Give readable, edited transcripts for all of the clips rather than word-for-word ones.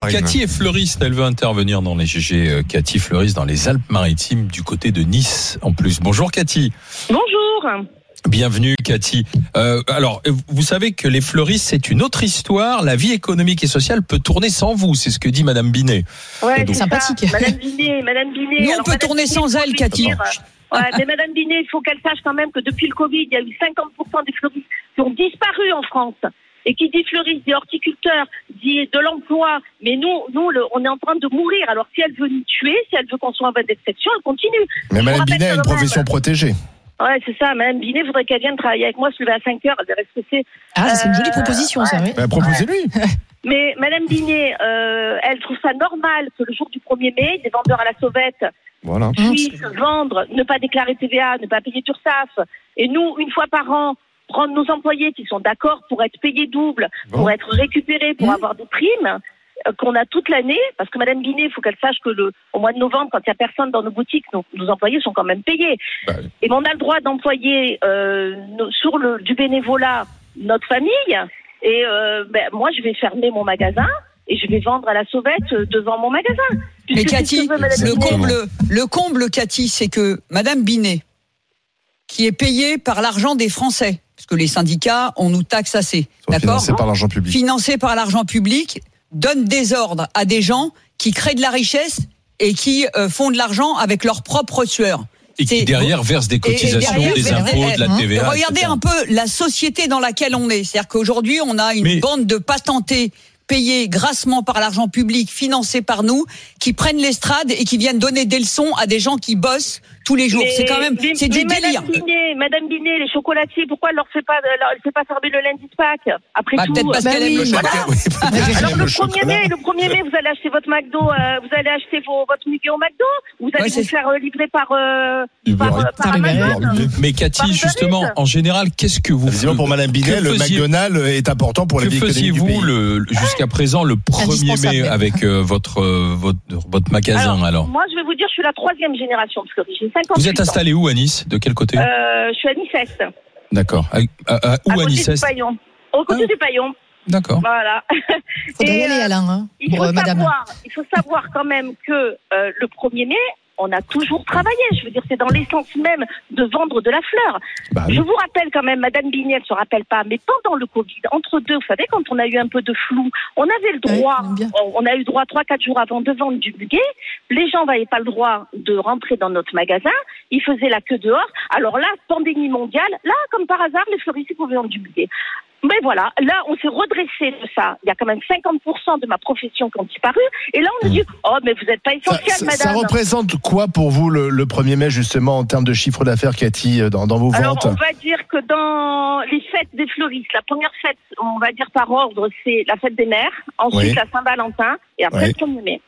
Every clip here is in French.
Cathy est fleuriste, elle veut intervenir dans les GG. Cathy fleuriste dans les Alpes-Maritimes du côté de Nice en plus. Bonjour Cathy. Bonjour. Bienvenue Cathy. Alors, vous savez que les fleuristes, c'est une autre histoire. La vie économique et sociale peut tourner sans vous, c'est ce que dit Madame Binet. Ouais, c'est sympathique. Madame Binet. Nous, on peut tourner sans elle, Cathy. Ouais, mais Madame Binet, il faut qu'elle sache quand même que depuis le Covid, il y a eu 50% des fleuristes qui ont disparu en France. Et qui dit fleuriste, dit horticulteur, dit de l'emploi. Mais nous, on est en train de mourir. Alors, si elle veut nous tuer, si elle veut qu'on soit en voie d'exception, elle continue. Mais Madame Binet a une profession protégée. Ouais, c'est ça. Madame Binet voudrait qu'elle vienne travailler avec moi, se lever à 5 heures. Elle verrait ce que c'est. Ah, c'est une jolie proposition, ça, oui. Proposez-lui. Mais Madame Binet, elle trouve ça normal que le jour du 1er mai, des vendeurs à la sauvette puissent vendre, ne pas déclarer TVA, ne pas payer d'URSSAF. Et nous, une fois par an, prendre nos employés qui sont d'accord pour être payés double, pour être récupérés, pour avoir des primes qu'on a toute l'année, parce que Madame Binet, il faut qu'elle sache que au mois de novembre, quand il n'y a personne dans nos boutiques, nos employés sont quand même payés. Et on a le droit d'employer sur du bénévolat notre famille. Et moi, je vais fermer mon magasin et je vais vendre à la sauvette devant mon magasin. Mais Cathy, le comble, Cathy, c'est que Madame Binet, qui est payée par l'argent des Français, parce que les syndicats, on nous taxe assez, d'accord ? Financé par l'argent public. Financé par l'argent public, donne des ordres à des gens qui créent de la richesse et qui font de l'argent avec leur propre sueur. Et qui derrière versent des cotisations, des impôts, de la TVA. Regardez un peu la société dans laquelle on est. C'est-à-dire qu'aujourd'hui, on a une bande de patentés payés grassement par l'argent public, financés par nous, qui prennent l'estrade et qui viennent donner des leçons à des gens qui bossent tous les jours. C'est quand même, c'est du délire. Madame Binet, les chocolatiers, pourquoi elle leur fait pas fermer le lundi de Pâques? Après tout. Peut-être parce qu'elle aime le chocolat. Alors le 1er mai, vous allez acheter votre McDo, vous allez acheter votre muguet au McDo, vous allez vous faire livrer par Amazon. Mais Cathy, justement, en général, qu'est-ce que vous faites? Pour Madame Binet, le McDonald's est important pour la vie économique du pays. Que faisiez-vous jusqu'à présent le 1er mai avec votre magasin alors? Moi, je vais vous dire, je suis la 3e génération de fleuriste. J'ai 58 ans. Vous êtes installé où à Nice? De quel côté? Je suis à Nice-Est. D'accord. Où à Nice-Est? Au côté du Paillon. D'accord. Voilà. Il faudrait y aller, Alain. Il faut savoir quand même que le 1er mai, on a toujours travaillé. Je veux dire, c'est dans l'essence même de vendre de la fleur. Je vous rappelle quand même, Madame Binet, elle ne se rappelle pas, mais pendant le Covid, entre deux, vous savez, quand on a eu un peu de flou, on avait le droit, on a eu droit 3-4 jours avant de vendre du muguet. Les gens n'avaient pas le droit de rentrer dans notre magasin. Ils faisaient la queue dehors. Alors là, pandémie mondiale, là, comme par hasard, les fleuristes pouvaient vendre du muguet. Mais voilà, là, on s'est redressé de ça. Il y a quand même 50% de ma profession qui ont disparu. Et là, on nous dit, mais vous n'êtes pas essentielle, madame. Ça représente quoi pour vous le 1er mai, justement, en termes de chiffre d'affaires, Cathy, dans vos ventes? Alors, on va dire que dans les fêtes des fleuristes, la première fête, on va dire par ordre, c'est la fête des mères. Ensuite, la Saint-Valentin. Et après, le 1er mai.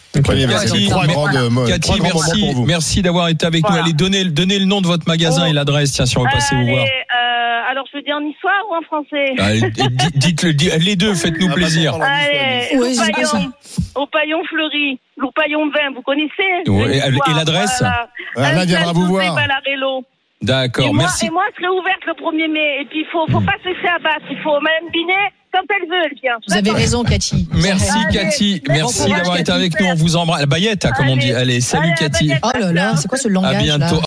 Cathy, merci d'avoir été avec nous. Allez, donnez le nom de votre magasin et l'adresse. Tiens, si on va passer vous voir. Alors, je veux dire en niçois ou en français? Dites-le, les deux, faites-nous plaisir. Allez, au Paillon Fleuri, au Paillon Vin, vous connaissez? Et l'adresse? Là, viendra vous voir. D'accord, merci. Et moi, je serai ouverte le 1er mai. Et puis, il faut pas se laisser abattre. Il faut Madame Binet, quand elle veut, elle vient. Vous avez raison, Cathy. Merci, Cathy. Merci d'avoir été avec nous. On vous embrasse. La baguette, comme on dit. Allez, salut, Cathy. Oh là là, c'est quoi ce langage? À bientôt.